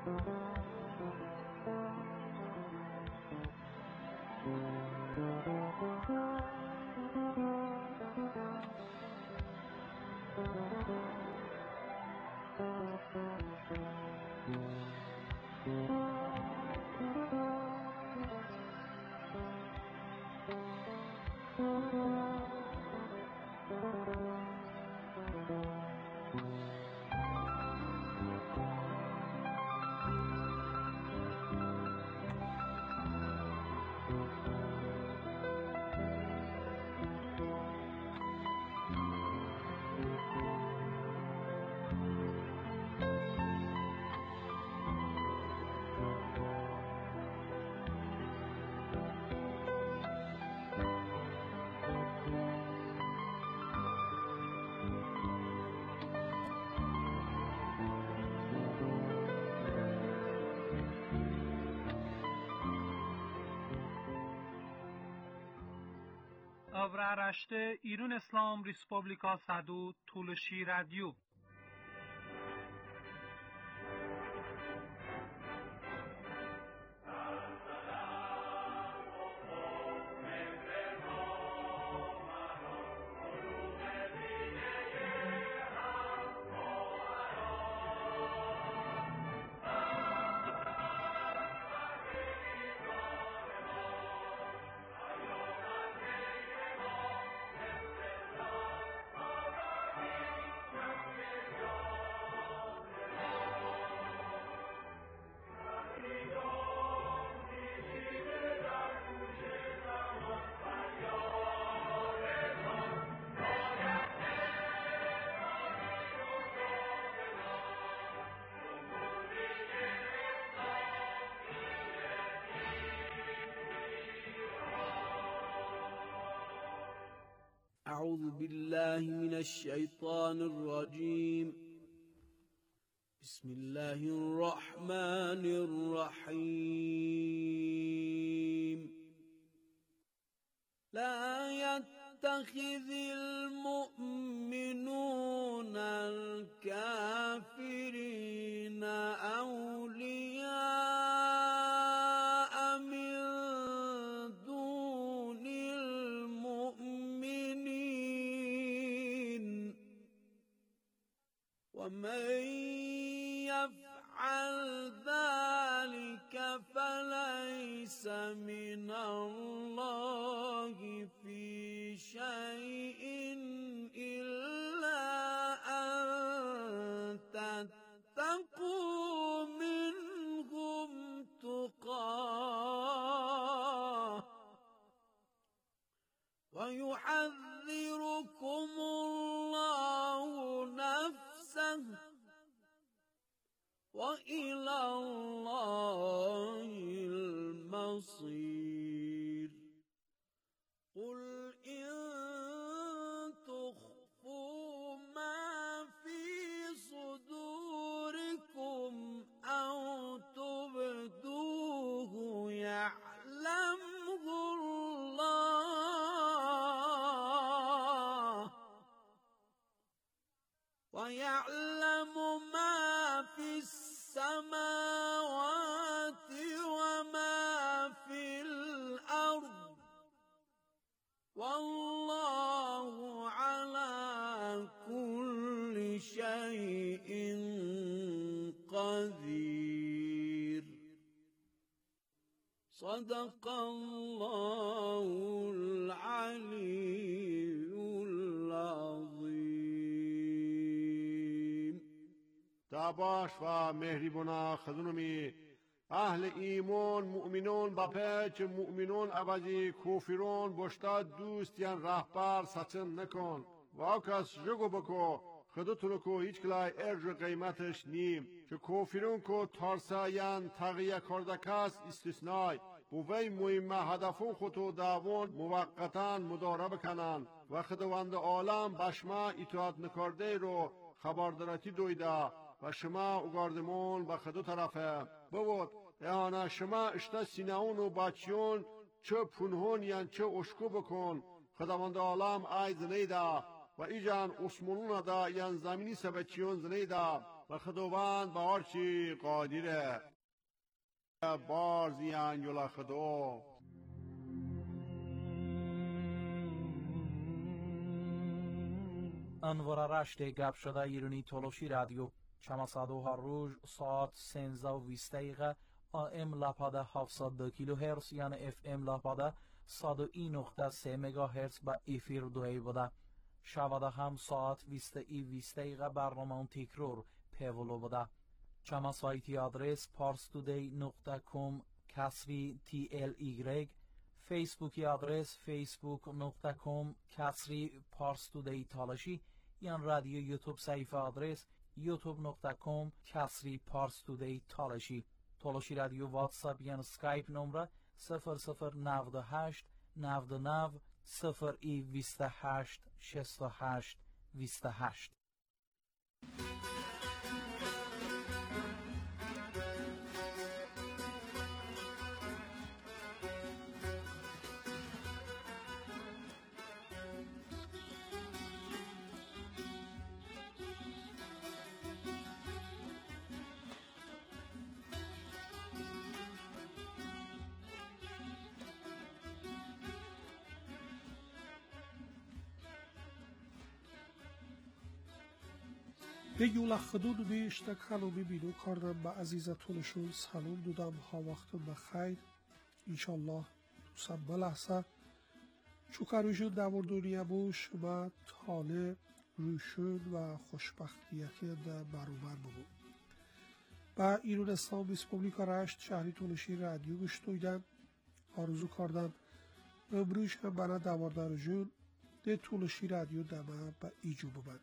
Avraaraşte İrun İslam Respublika Sadu Tuluşi Radyo. أعوذ بالله من الشيطان الرجيم. بسم الله الرحمن الرحيم. لا يتخذ المؤمنون الكافرين أولياء من دون المؤمنين ومن يفعل ذلك فليس من الله في شيء إلا أن تتقوا منهم تقاه ويحذركم الله نفسه وإلى الله المصير. قل إن تخفوا ما في صدوركم أو تبدوه يعلمه الله ويعلم ما في السماوات وما في الأرض والله على كل شيء قدير. صدق الله العلي العظيم. داباش و مهریبونا خدونمی اهل ایمان مؤمنون بپیچ مؤمنون عوضی کوفرون بشتاد دوست یان رهبر سچن نکن و اوکس جگو بکو خودتونو کو هیچ کلای ارج قیمتش نیم که کوفرون کو تارسا یان تغییه کردکاس استثنای بوی مهم هدفون خودو داوون موقتاً مداره بکنن و خداوند عالم بشما اطاعت نکرده رو خبردارتی دویده و شما اوگاردمون به خدو طرفه بود یعنی شما اشتا سینهون و بچیون چه پنهون یان چه اشکو بکن خداوند عالم آی زنیده و ایجان اسمونون دا یان زمینی سبچیون زنیده و خداوند به هر چی قادره. بارزیان یولا خدا. انوار رشت گپ شده ایرانی تولوشی رادیو چماسادو هر روز ساعت 13:20 AM لاپاده 702 کیلوهرتز یعنی FM لاپاده 101.3 مگاهرتز با افیر دوی بوده. شواده هم ساعت 20:20 برنامه تکرار پیولو بوده. چما سایتی آدرس parstoday.com کسری TLY، فیسبوکی آدرس facebook.com کسری parstoday تالشی، یا رادیو یوتیوب صفحه آدرس youtube.com کسری parstoday تالشی. تالشی رادیو واتساپ یا سکایپ نمره 0098 99 028 68 28. بگیولا خدود بیشتک خلومی بینو کردم به عزیزتونشون سلام دودم ها وقتم بخیر انشالله دوستم بلحظه چوکروشون دور دنیا بوش و تاله روشون و خوشبختیتی در برابر بود با ایران اسلام ریسپوبلیکا رشت شهری تولشی رادیو گوش دویدم آرزو کردم امروز هم بنا دوردارجون ده تولشی رادیو دمه با ایجو ببند.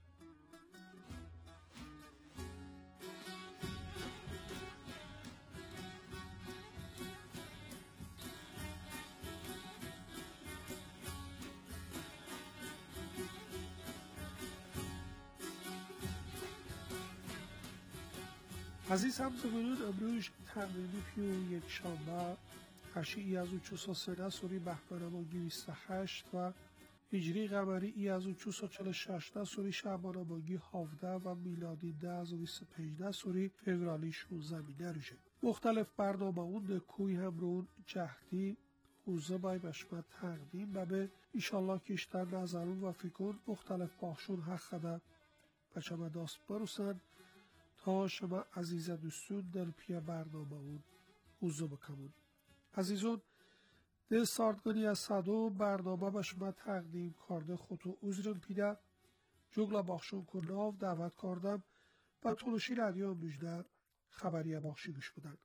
عزیز همزمانان امروز تمرینی پیو یک شنبه هشی ای از او چوسا سنه سوری بهمنمانگی 28 و هجری قمری ای از او چوسا 46 سوری شعبانمانگی 17 و میلادی 10 از او 25 سوری فوریه 16 روشه. مختلف برنامه اون ده کوی هم رون جهدی حوزه بای بشمت تقدیم و به ایشالله کشتر نظرون و فکرون مختلف باخشون حق خده بچه داست برسن تا شما عزیز دوستون در پی برنامه اون حضور بکمون. عزیزون ده ساردگانی از صدو برنامه به شما تقدیم کرده خودو عذرم پیده جگلا باخشون کناو دعوت کردم و تولشی رادیو امروزده خبری باخشی گوش بودن.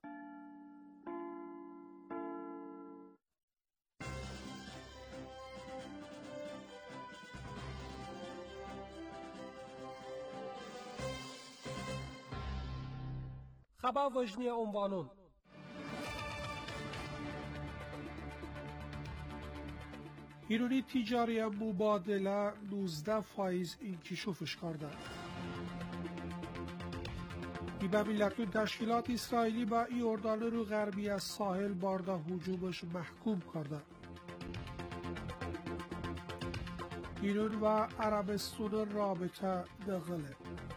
خبر وجنی عنوانون ایرانی تجاری مبادله 19% انکشافش کرده. به ملتون تشکیلات اسرائیلی با ایردان رو غربی از ساحل بارده هجومش محکوم کرده. ایران و عربستان رابطه دغله.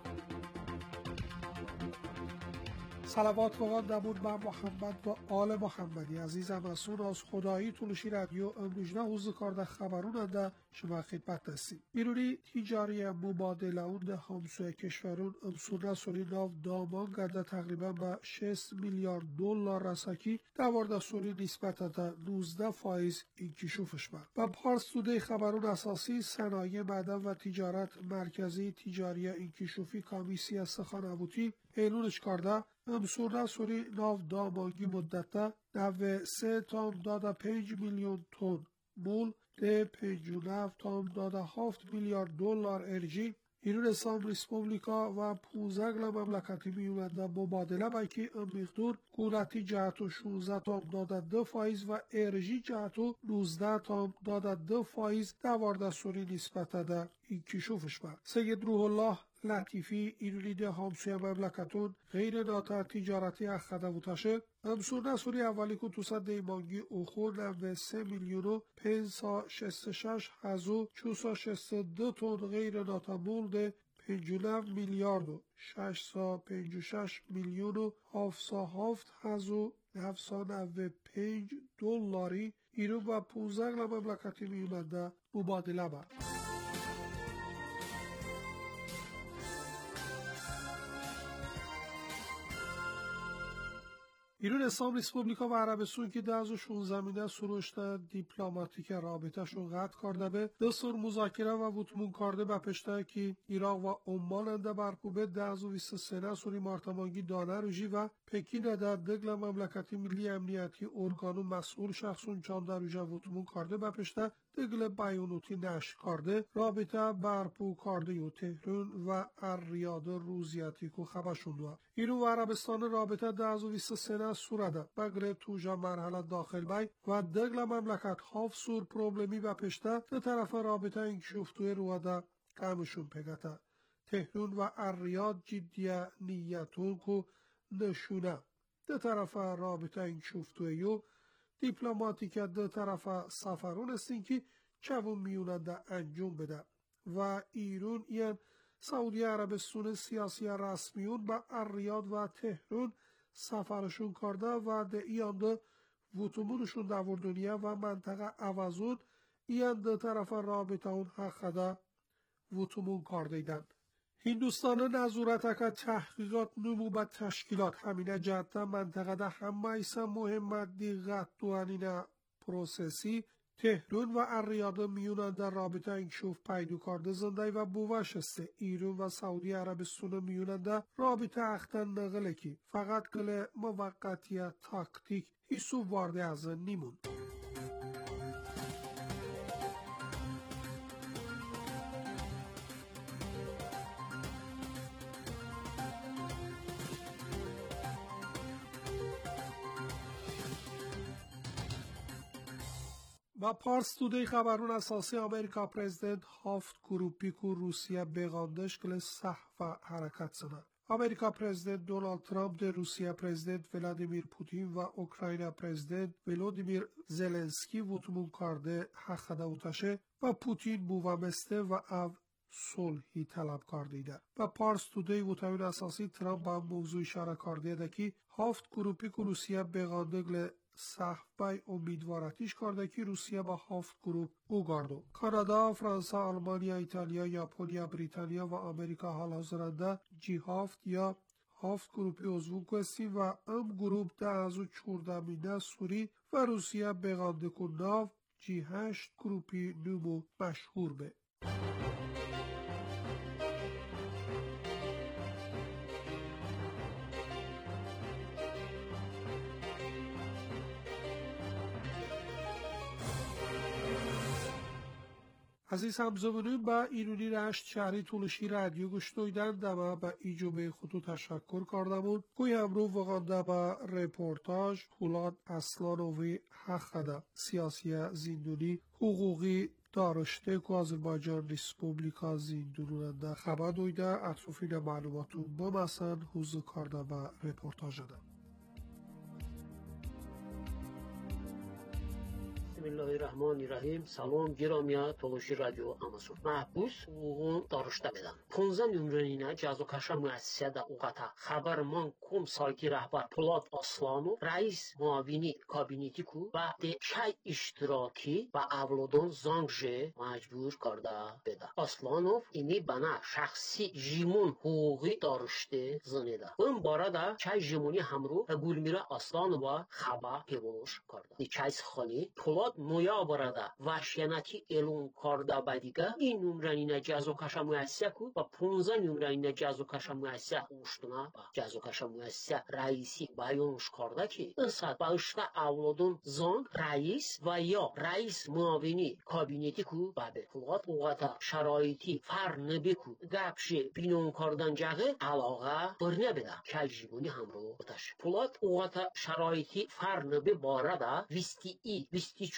صلوات و نمون به محمد و آل محمدی عزیزم اسون از خدایی تولشی رادیو امروزنه حوض کرده خبروننده شما خدمت هستیم. ایرانی تجاری مبادله اون ده همسوی کشورون امسونه سوری ناو دامان گرده تقریبا به 6 میلیارد دلار رسکی دوارده سوری نسبت ده 19% انکشافش بود. و پارس توده خبرون اساسی صنایع معدن و تجارت مرکزی تجاری انکشافی کمیسیه سخنووتی اعلانش کرده امسونه سوری ناو دامانگی مدته 93.5 میلیون تن مول ده 59.7 میلیارد دلار انرژی ایران اسلام ریسپوبلیکا و 15 مملکتی میوننده مبادله باکی مقدار قولتی جهتو 16.2% و انرژی جهتو 19.2% دوارده سوری نسبت ده انکشافش بود. سید روح الله لطیفی ایرانی ده همسوی مملکتون غیر ناتا تجارتی اخده بوتشه امسور نسوری اولی که توسط دیمانگی اوخور نوه 3 میلیون و 566 هزو 462 تن غیر ناتا مول ده 59 میلیارد و 656 میلیون و 795 دلاری ایران و 15 مملکتی میونده مبادله با. ایران اسلام ریسپوبلیکا و عربستان که در 16 سروشت دیپلماتیک رابطهشون قطع کرده به دستور مذاکره و وطمون کرده به پشته که عراق و عمان انده برکوبه در 23 سوری مارتمانگی دانه روژی و پکین در دگل مملکتی ملی امنیتی ارگانو مسئول شخصون چان در روژه وطمون کرده به پشته دگل بیانوتی نشر کرده رابطه برپو کرده و تهران و الریاض روزیتی که خبرشون دو. ایران و عربستان رابطه در 23 سورده بگره توجه مرحله داخل بای و دگل مملکت هاف سور پروبلمی به پشته ده طرف رابطه انکشفتوی رواده کمشون پگته. تهران و الریاض جدیه نیتون که نشونه ده طرف رابطه انکشفتوی و دیپلماتیک ده طرف سفرون استین که چون میوننده انجام بده و ایران این سعودی عربستان سیاسی رسمیون با الریاض و تهران سفرشون کرده و ده ایانده وطمونشون در دنیا و منطقه عوضون این ده طرف رابطه اون حقده وطمون کرده ایدن. هندوستان نظورت که تحقیقات نمو با تشکیلات همینه جهتا منطقه ده همه ایسا مهمت دیغت دوانین پروسسی تهران و الریاض میونن در رابطه انکشوف پیدو کرده زنده و بوش است. ایران و سعودی عربستان میونن در رابطه اختن نقله کی فقط کل موقتی تاکتیک ایسو وارده از نیمون. و پارس تودی خبرون اساسی امریکا پرزیدنت هافت گروپی که روسیه بغاندش کل صحو حرکت سنه. امریکا پرزیدنت دونالد ترامپ در روسیه پرزیدنت ولادیمیر پوتین و اوکراین پرزیدنت ولودیمیر زلنسکی وطمون کرده حق دوتشه و پوتین بوامسته و او صلحی طلب کرده ده. و پارس تودی وطمون اساسی ترامپ با موضوع اشاره کرده ده که هافت گروپی که روسیه بغانده کل صحبای امیدوارتیش کرده که روسیه با هافت گروپ او گردو. کانادا، فرانسه، آلمانیا، ایتالیا، ژاپنیا، بریتانیا و آمریکا حال حاضرنده جی هافت یا هافت گروپی عضو کستیم و ام گروپ ده از او چوردمینه سوری و روسیه بغانده که ناو جی 8 گروپی نمو مشهور به. عزیز همزمانان با ایرانی رشت شهری طولشی رادیو گوش دویدن دمه با ایجوبه خودو تشکر کردمون کوی همرو وقانده با رپورتاج پولاد اصلانوی حقده سیاسی زیندونی حقوقی دارشته که آذربایجان ریسپوبلیکا زیندونونده خبر دویده اطرافین معلوماتون بمسن حوزه کرده با رپورتاج ده. بسم الله الرحمن الرحیم. سلام گرامی تولوشی رادیو امازون. محبوس حقوق داشته بدن 15 نمره‌ای جزا کشا مؤسسه در اوقاتا خبر من کم سایتی رهبر پولاد اسلانو رئیس معاونی کابینتی کو و ده چای اشتراکی و اولادون زنگجه مجبور کرده بده. اسلانو اینی بنا شخصی جیمون حقوقی داشته زنیده. اون بارده چای جیمونی همرو گلمیرا اسلانو با خبر پیوش کرده. دی چای خانی پولاد نویابرده وحشیانتی اعلام کرده بعدیگه این نمره‌ای جزا کشا مؤسسه کو و 15 نمره‌ای جزا کشا مؤسسه اوشتنا با جزا کشا مؤسسه رئیسی بیانش کرده که انصد باشته اولادون زن رئیس و یا رئیس معاونی کابینتی کو بابه فقط اوقات شرایطی فر نبیکو گپشه بینون کردن جاگه علاقه برنه بده که جیبونی همرو بتاش فقط اوقات شرایطی فر نبی بارده 21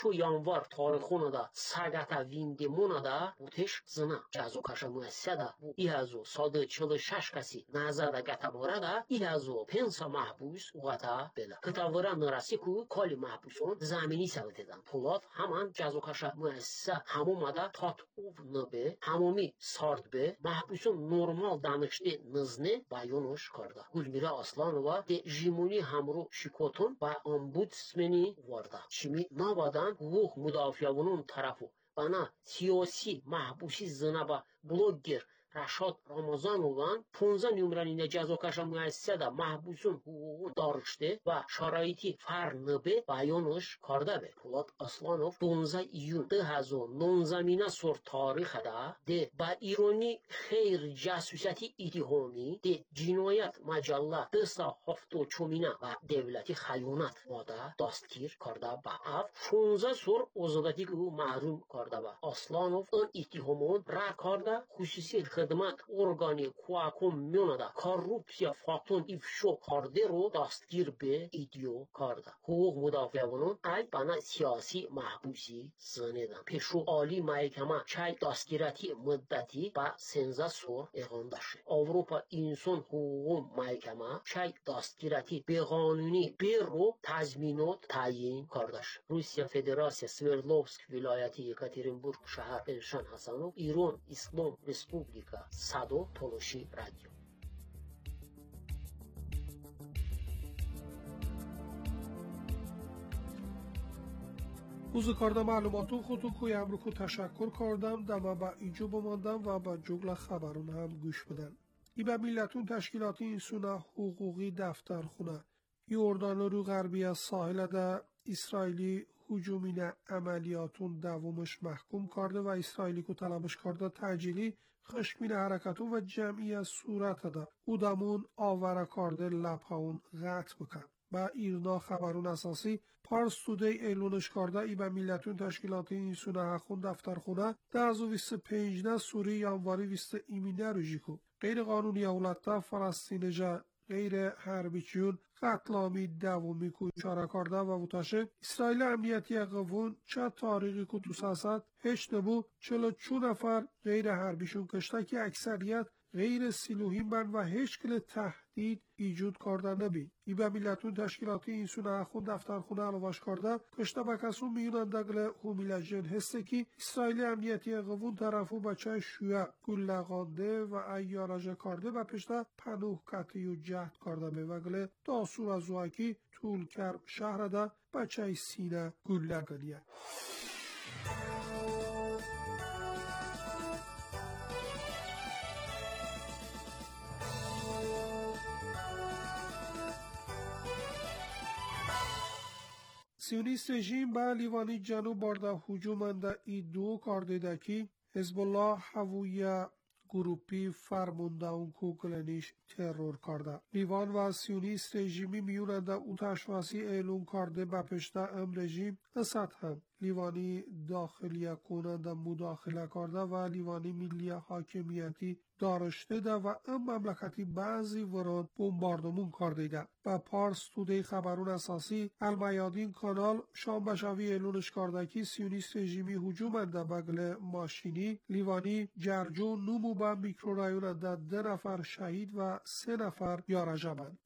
22 январ тарихонада сагата виндимонада бутеш зина ҷазо каша муассисада бу 1146 каси назада гатаборада 1500 маҳбус уғата бела кытавра нарасику коли маҳбусон замини савтедан пулот ҳаман ҷазо каша муассиса ҳамомада тот ув набе ҳамоми сорт бе маҳбусон нормал даништи низне баёнош карда Гулмира Асланова де жимуни ҳамру шикотон ба омбудсмени варда чими набадан ҳуқуқ мудафиавунун тарафу бана сиёсӣ маҳбуси зинаба блоггер Рашод Рамазанован 15 нумранина ҷазокаша муассисада маҳбусун ҳуқуқу дориште ва шароити фарнабе баёнош карда бе Пулат Асланов 15 июн 2019 сор тарихада де ба ирони хейр ҷасусати иттиҳомӣ де ҷиноят маҷалла 274 ва девлати хаёнат мода дастгир карда ба аф 16 сор озодатигу маҳрум карда ба Асланов он иттиҳомон рад карда хусуси خدمت ارگانی کوکم میونده کارروپسیا فاکتون افشو کرده رو دستگیر به ایدیو کرده حقوق مدافعانون ای بنا سیاسی محبوسی زنیدن پیشو عالی محکمه چای دستگیراتی مدتی با 13 سور اقامده شد اروپا انسان حقوق محکمه چای دستگیراتی به قانونی بیر رو تضمینات تعیین کرده شد روسیه فدراسیون سوردلوفسک ولایتی یکاترینبورگ شهر الشان حسنوف ایران اسلام республика Садо Толоши радио. روز کارده معلوماتون خودتون کویم رو که تشکر کردم دم با ایجو بماندم و با جگل خبرون هم گوش بدن ای به ملتون تشکیلاتی این سونه حقوقی دفتر خونه ای اردان رو غربی از ساحل ده اسرائیلی هجومین عملیاتون دوامش محکوم کرده و اسرائیلی که طلبش کرده تعجیلی خشمین حرکتون و جمعی از صورت ده او دمون آوره کرده لپاون قطع بکن با ایرنا خبرون اساسی پارس تودی اعلونش کرده ای به ملتون تشکیلاتی این سونه حقون دفتر خونه ده از 25 سوری ینواری 20 ایمینه رو جیکو غیر قانونی اولتا فلسطین جا غیر حربیچیون قتلامی دومی که اشاره کرده و وطاشه اسرائیل امنیتی قوون چه تاریخی که دوست هیچ نبو 42 نفر غیر حربیشون کشته که اکثریت غیر سیلوهیم بند و هیچ کل تهدید ایجود کرده نبید ای به ملتون تشکیلاتی این سونه اخون دفتر خونه علواش کرده کشته با کسون میونن دقل هومیلجن هسته که اسرائیل امنیتی قوون طرفو بچه شویه گل لغانده و ایارجه کرده و پشته پنوه کتی و جهد کرده به وگل داسور از وکی طول کرب شهر ده بچه سینه گل لگنیه سیونیست رژیم به لیوانی جنوب بارده هجومنده ای دو کرده که حزب الله هویه گروپی فرمونده اون کوکلنیش ترور کرده. لیوان و سیونیست رژیمی میوننده او تشواسی اعلون کرده به پشت ام رژیم اسد هم. لیوانی داخلیه کننده مداخله کرده و لیوانی ملی حاکمیتی دارشته ده و ام مملکتی بعضی وران بمباردمون کرده ده. و پارس توده خبرون اساسی المیادین کانال شام شوی اعلونش کرده که سیونیست رژیمی هجومنده بگل ماشینی لیوانی جرجو نومو با میکرورایون ده 2 نفر شهید و 3 نفر یارجمند.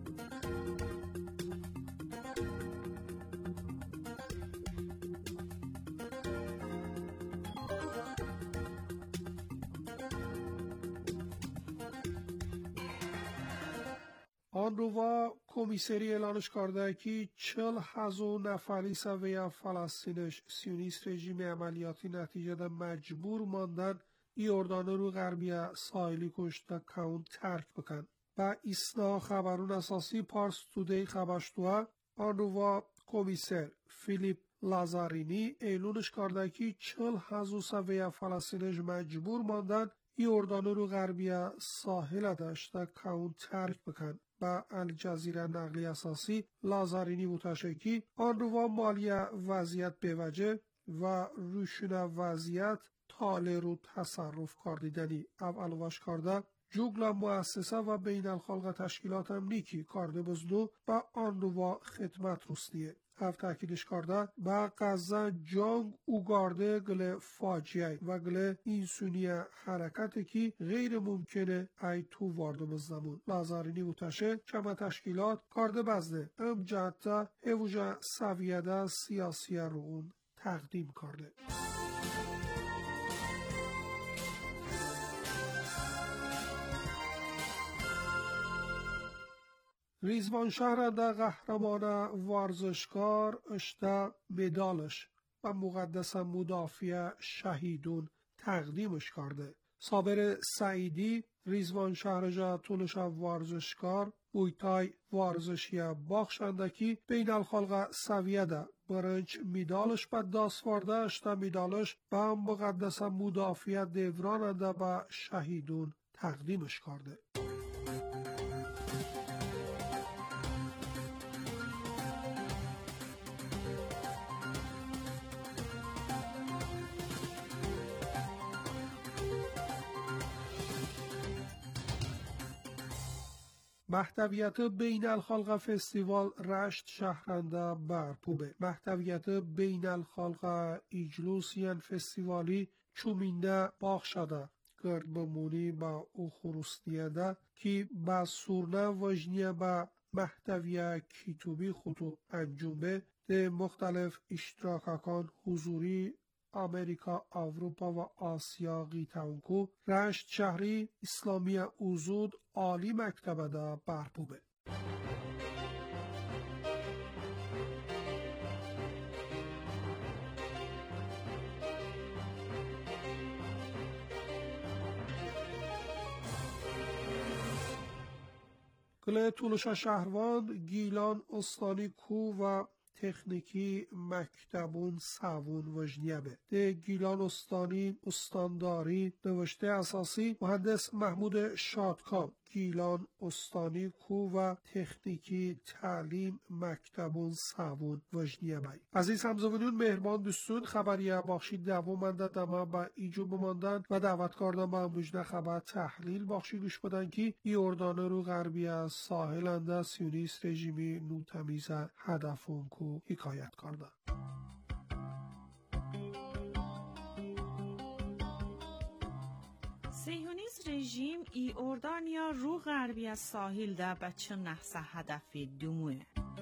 آن رو و کمیسری اعلانش کرده که 40,000 نفری سویه فلسطینش سیونیست رژیم عملیاتی نتیجه ده مجبور ماندن ای اردان رو غربی ساحلی کشته کون ترک بکن. و اسنا خبرون اساسی پارس تودی خبرشتوه آن رو و کمیسر فیلیپ لازارینی اعلانش کرده که 40,000 سویه فلسطینش مجبور ماندن ای اردان رو غربی ساحل داشته کون ترک بکن. با الجزیره نقلی اساسی لازارینی متشکی آن رو مالی وضعیت بوجه و روشون وضعیت تاله رو تصرف کردیدنی اولواش کرده جوگلا مؤسسه و بین الخلق تشکیلات امنیکی کارده بزدو با آن رو خدمت روستیه. هف تاکیدش کرده با غزه جنگ اوگارده گله فاجعه و گله اینسونی حرکتی که غیر ممکنه ای تو واردم زمان لازارینی بوتشه چما تشکیلات کارده بزده ام جهتا هفوجا سویده سیاسی رو اون تقدیم کرده. ریزوان شهرنده قهرمان ورزشکار اشته مدالش و مقدس مدافع شهیدون تقدیمش کرده. صابر سعیدی ریزوان شهرجا طولش ورزشکار بویتای ورزشی باخشندکی بین الخلق سویده برنج مدالش به دست ورده اشته مدالش به مقدس مدافع دوراننده به شهیدون تقدیمش کرده. محتویت بین الخلق فستیوال رشت شهرنده برپوبه. محتویت بین الخلق ایجلوسیان فستیوالی چومینده باخ شده گرد بمونی با او خروستیه ده که با سورنه وجنیه با محتوی کیتوبی خودو انجومه ده مختلف اشتراکاکان حضوری امریکا، اروپا و آسیا قیتاونکو رشت شهری اسلامی اوزود عالی مکتبه دا برپوبه. گله طولش شهروان گیلان استانی کو و تکنیکی مکتبون سوون وجنیبه ده گیلان استانی استانداری نوشته اساسی مهندس محمود شادکام گیلان استانی کو و تکنیکی تعلیم مکتبون سوون وجنیبه. عزیز همزمانون مهربان دوستون خبریه بخشی دوم منده دما با ایجو بماندن و دعوت کردن با مجنه خبر تحلیل بخشی گوش بدن که ای اردانه رو غربی از ساحل انده سیونیست رژیمی نوتمیز هدفون کو حکایت کرده. صهیونیست رژیم ای اردانیا رو غربی از ساحل ده بچه نحسه هدف دوموه.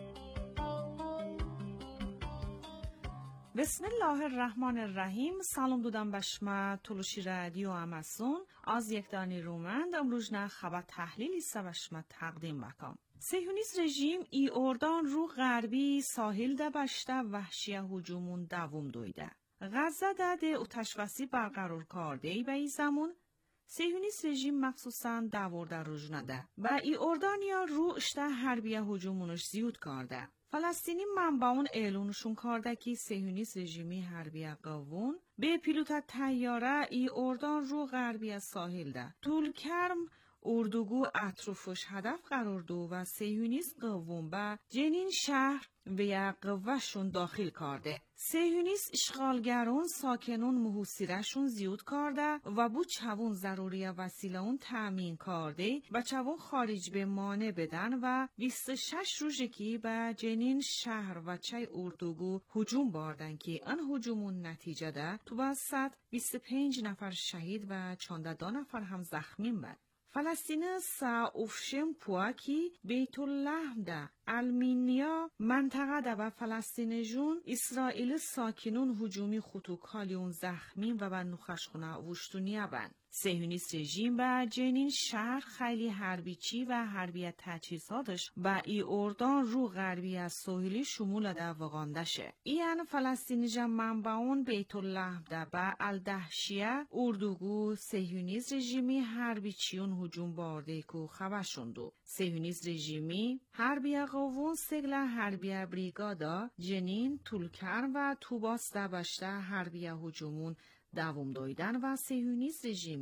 بسم الله الرحمن الرحیم. سلام دودم بشما تلوشی رادیو امازون از یک دانی رومند امروز نه خبر تحلیلی سوشما تقدیم بکم. صهیونیست رژیم ای اردان رو غربی ساحل ده بشته وحشی هجومون دوم دویده. غزه ده اتشوسی برقرار کرده ای به ای زمان صهیونیست رژیم مخصوصاً داورده روزنده و ای اردانیا رو اشته حربیه هجومونش زیود کرده. فلسطینی منبعون اعلونشون کرده که صهیونیست رژیمی حربیه قوون به پیلوت طیاره ای اردان رو غربی از ساحل ده. طول کرم اردوگو اطرافش هدف قرار دو و صهیونیست قوون به جنین شهر و یا قوهشون داخل کرده. صهیونیست اشغالگرون ساکنون محوصیرشون زیود کرده و بو چوون ضروری وسیله اون تأمین کرده و چوون خارج به مانع بدن و 26 روزی که به جنین شهر و چای اردوگو هجوم باردن که ان هجومون نتیجه ده تو با 125 نفر شهید و 14 نفر هم زخمی بد. فلسطین ساوفشم پواکی بیت اللحم ده المینیا منطقه ده و فلسطین جون اسرائیل ساکنون هجومی خطوکالیون زخمی و به نخشخونه وشتونیه بند. صهیونیست رژیم به جنین شهر خیلی حربیچی و حربیت تجهیزاتش به ای اردان رو غربی از ساحلی شمول ده وگانده شه. این فلسطینی جم منبعون بیت اللحم ده به الدهشیه اردوگو صهیونیست رژیمی حربیچیون هجوم بارده که خبرشوندو. صهیونیست رژیمی حربیه قوون سگل حربیه بریگادا جنین طولکرم و توباس ده بشته حربیه هجومون دوام دایدن و صهیونیست رژیمی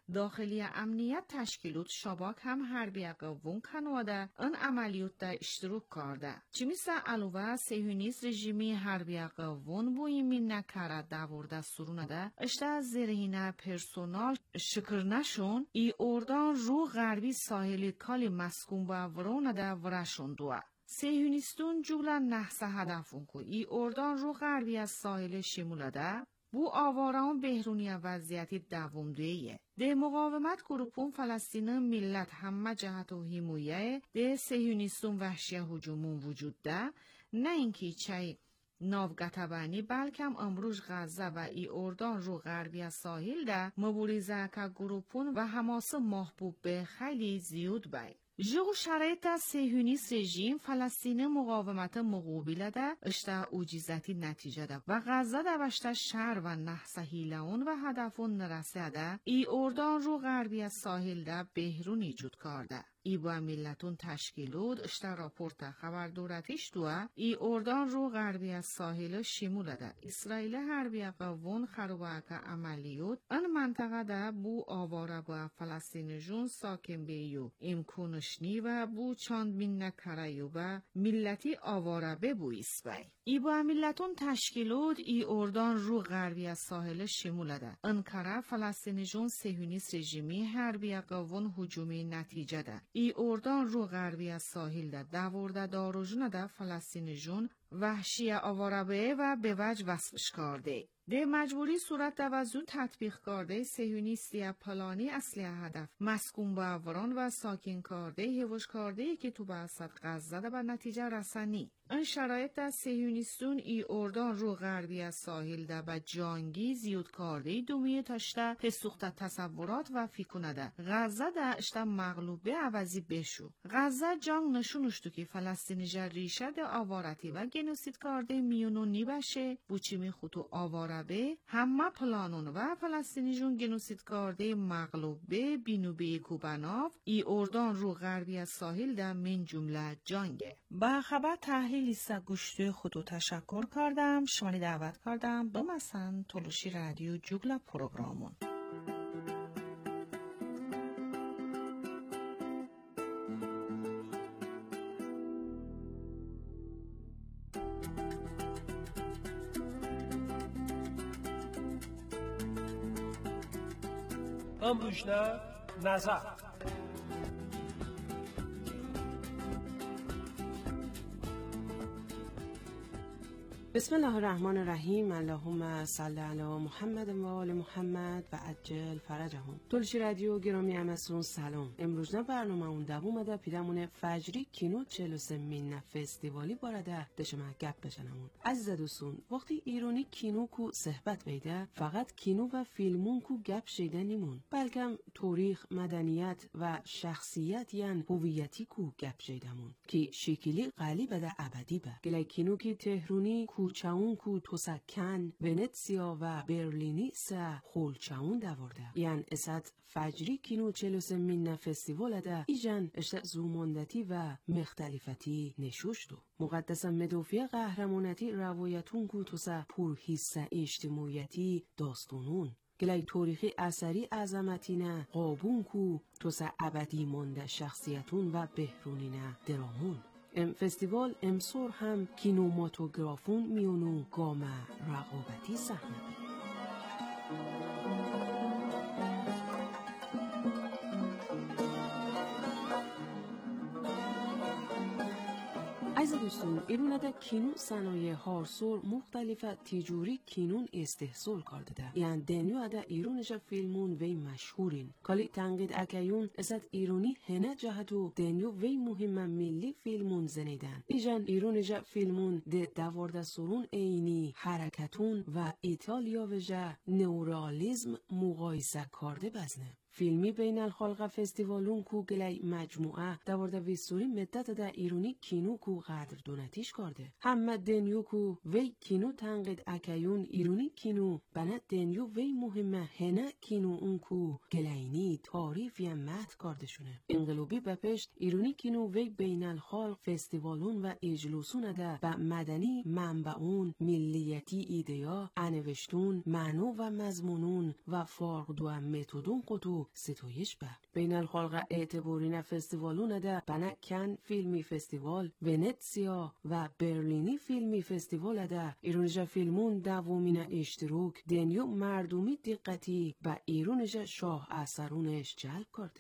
داخلی امنیت تشکیلات şabak هم harbiye qavun kanwada ın ameliyotda iştirak karda. Çimisa alova Sehunist rejimi harbiye qavun bu imin nakara davorda surunada işte zirhine personal şükür nashon ای اردان رو غربی ساحل کالی مسکون با ورونده ورشون دوه. سیهونیستون جولا نحسه هدفون که ای اردان رو غربی از ساحل شمولده بو آواران بهرونی وضعیتی دوامدهیه. ده مقاومت گروپون فلسطین ملت همه جهت و حمایه ده سیهونیستون وحشی هجومون وجود ده نه اینکه چای ناوگتبانی بلکم امروز غزه و ای اردان رو غربی ساحل ده مبارزه که گروپون و حماس محبوب به خیلی زیاد بای. جو شرایط صهیونیست رژیم فلسطین مقاومت مقابل ده اشتا اوجیزتی نتیجه ده و غزه ده وشتا شهر و نحس هیلون و هدفون نرسه ده ای اردان رو غربی ساحل ده بهرون ایجود کرده. ای با ملتون تشکیلود اشتا راپورت خبر دورتیش دوه ای اردان رو غربی از ساحل شمول ده. اسرائیل حربی قوون خروبه که عملیات ان منطقه ده بو آواره با فلسطین جون ساکن بیو امکانشنی و بو چاند من نکریو و ملتی آواره ببو اسبای. ای با ملتون تشکیلود ای اردان رو غربی از ساحل شمول ده. انکره فلسطین جون صهیونیست رژیمی حربی قوون هجومی نتیجه ده. ای اردان رو غربی از ساحل ده دورده داروژونه ده فلسطین جون وحشی آواربه و به وجه وصفش کرده. ده مجبوری صورت توزون تطبیق کرده صهیونیستی پلانی اصلی هدف مسکون با وران و ساکن کرده هوش کرده که تو بسط غزه ده به نتیجه رسانی. این شرایط در صهیونیستون ای اردان رو غربی از ساحل ده به جانگی زیاد کرده دومیه تاشته پسوخت تصورات و فیکونه ده غزه ده اشته مغلوبه عوضی بشو. غزه جانگ نشونشتو که فلسطینی جر ریشه ده آوارتی و گنوسید کرده میونو نی بشه بوچیمی خودو آواربه همه پلانون و فلسطینی جون گنوسید کرده مغلوبه بینوبه کوبناف ای اردان رو غربی از ساحل ده من جمله جانگه. با خبر تحلیل لیست گوشت خودو تشکر کردم. شمالی دعوت کردم به مثلا تولوشی رادیو جوگلا پروگرامون. امروزنا نظر بسم الله الرحمن الرحیم. اللهم صل علی محمد و آل محمد و عجل فرجهم. تولشی رادیو گرامی همسون سلام. امروز نه برنامه اون دوومه ده پیدمونه فجری کینو 43 مین فستیوالی بارده دشمه گپ بشنمون. عزیز دوستون وقتی ایرانی کینو کو صحبت بیده فقط کینو و فیلمون کو گپ شیده نیمون بلکم تاریخ مدنیت و شخصیت یان هویتی کو گپ شیدمون کی شکلی غالی بده ابدی به گلی کینو کی تهرونی کوچاون کو توسکن ونتسیا و برلینی سه خولچاون دورده یعن اسد فجری کینو 43 مین فستیوال ده ایجن اشت زوماندتی و مختلفتی نشوشتو مقدس مدوفی قهرمانتی روایتون کو توسه پرحیسه اجتماعیتی داستانون گلی تاریخی اثری عظمتینه قابون کو توسه ابدی مانده شخصیتون و بهرونینه درامون ام فستیوال امسور هم کینوماتوگرافون میونو گام رقابتی صحنه عزیز دوستون ایرونه ده کینو صنایع هارسور مختلف تیجوری کینون استحصال کرده ده یعنی دنیو ده ایرونش فیلمون وی مشهورین کالی تنقید اکیون ازد ایرونی هنه جهتو دنیو وی مهم ملی فیلمون زنیدن ایجان ایرونش فیلمون ده دوارده سرون اینی حرکتون و ایتالیا وجه نورالیزم مقایسه کرده بزنه فیلمی بین الخلق فستیوالون کو گلی مجموعه دوارده ویسوری مدت ده ایرونی کینو کو قدر دونتیش کرده همه دنیو کو وی کینو تنقید اکیون ایرونی کینو بنا دنیو وی مهمه هنه کینو اون کو گلینی تعریفی مت کرده شونه انقلابی بپشت ایرونی کینو وی بین الخلق فستیوالون و اجلوسون ده با مدنی منبعون ملیتی ایدیا انوشتون معنو و مضمونون و فارغ دو متدون قطو و ستایش به بین الخلق اعتبارین فستیوالون ده بنا کن فیلمی فستیوال، ونتسیا و برلینی فیلمی فستیوال ده ایرونجا فیلمون دومین اشتراک دنیو مردمی دقتی و ایرونجا شاه اثرونش جلب کرده.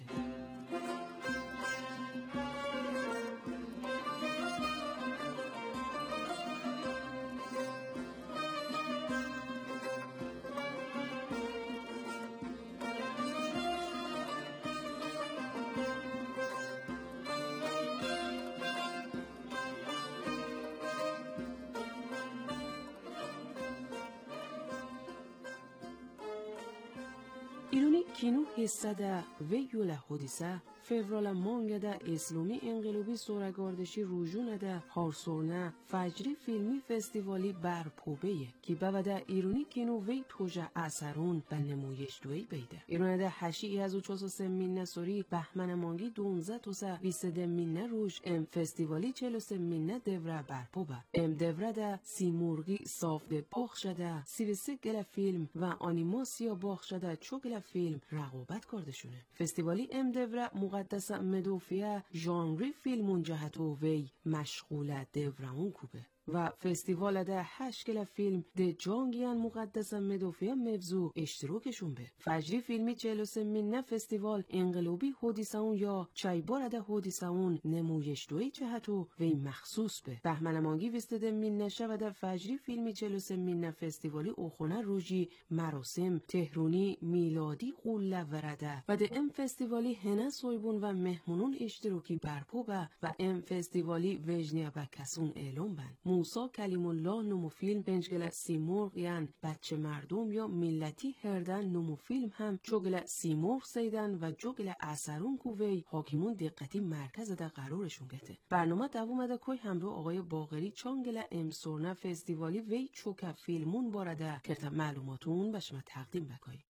ایرونی کینو حصه ده و یوله حدیثه فورال مانگ ده اسلامی انقلابی سورگاردشی روژون ده هارسورنه فجری فیلمی فستیوالی بر پوبهیه که بوده ایرونی کینو وی توجه اثرون به نمویش دوی بیده. ایرونه ده هشی از 403 مینه سوری بهمن مانگی 12 توسه 22 مینه روش ام فستیوالی 43 مینه دوره بر پوبه. ام دوره ده سیمورگی صاف ده باخ شده 33 گل فیلم و آنیماسیا باخ شده 4 گل فیلم رقابت کرده شونه. فستیوالی ام دوره مقدس مدوفیه ژانری فیلمون جهتو وی مشغول دورمون کوبه و فستیوال ده 8 گل فیلم ده جانگیان مقدس مدوفیه مفزو اشتراکشون به فجری فیلمی 43 مینه فستیوال انقلابی حدیثون یا چایبار ده حدیثون نمویش دوی جهتو وی مخصوص به بهمن مانگی 22 مینه شو ده فجری فیلمی 43 مینه فستیوالی اوخونه روژی مراسم تهرونی میلادی قوله ورده و ده ام فستیوالی هنه سویبون و مهمونون اشتراکی برپو به و ام فستیوالی وجنیا به کسون اعلام بند. موسا کلیم الله نمو فیلم پنجگل سیمرغ یعن بچه مردم یا ملتی هردن نمو فیلم هم چوگل سیمرغ سیدن و جوگل اثرون کووی حاکمون دقتی مرکز ده قرارشون گته. برنامه دوام ده کوی همراه آقای باقری چانگل امسورنه فستیوالی وی چوکه فیلمون بارده کرده معلوماتون بشما تقدیم بکایی.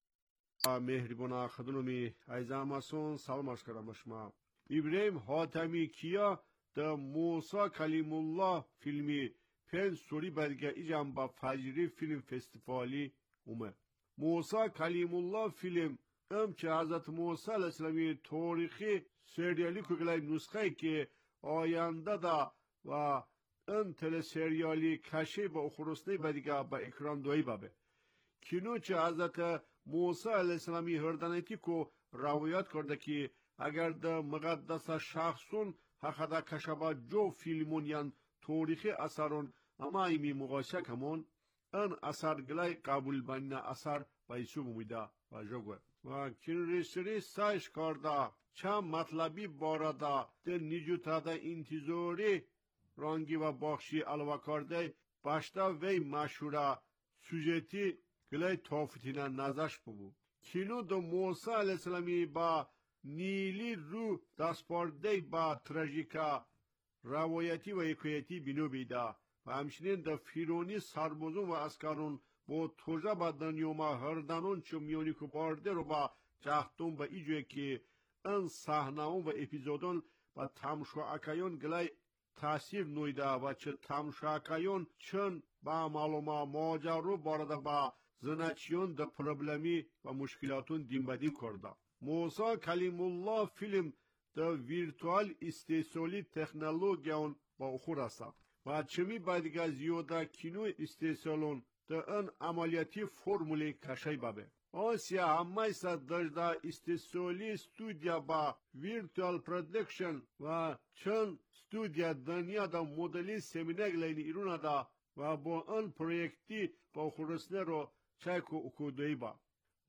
مهربان خدمتون عزیزان سلام عرض کردم شما. ابراهیم حاتمی کیا د موسی کلیم الله فیلمی پنج سوری belge icam با فجری فیلم فستیوالی اومه. موسی کلیم الله فیلم ام که حضرت موسی علیه السلامی تاریخی سریالی کگلای نسخه که آینده دا و ان تل سریالی کشی با اخرسنی بدیگه با اکران دوی بابه. کینو چه حضرت موسی علیه السلامی هردنیتی که روایت کرده که اگر دا مقدس شخصون حقا کشبا جو فیلمون یان تاریخی اثرون اما ایمی مقایسه کمون ان اثر گلای قبول بنا اثر بایسو بمیده و جوگوه و کین ریسری سایش کرده چه مطلبی بارده ده نیجوتا ده انتظاری رانگی و باخشی علوه کرده باشتا وی مشهوره سوژتی گلای تافتینه نزش ببو کینو دو موسی علیه السلامی با نیلی رو دستپارده با تراژیکا روایتی و حکایتی بینو بیده و همچنین در فیرونی سربازون و اسکرون با توجه با دنیوما هردنون چو میونی که بارده رو با جهتون با ایجوه که ان صحنهون و اپیزودون با تمشاکایون گلای تاثیر نویده و چه تمشاکایون چون با معلومه ماجرو بارده با زنچیون در پروبلمی و مشکلاتون دیمبدی کرده. موسی کلیم الله فیلم در ویرتوال استیسولی تکنولوژیون با اخور است و چمی باید زیاده کینو استیسولون در ان عملیاتی فرمولی کشی بابه. آسیا همه ساد داشته استیسولی استودیا با ویرتوال پرودکشن و چند استودیا دنیا دا مدلی سمینگ لین ایرون دا و با ان پرویکتی با خورسنه رو چایکو اکودوی با.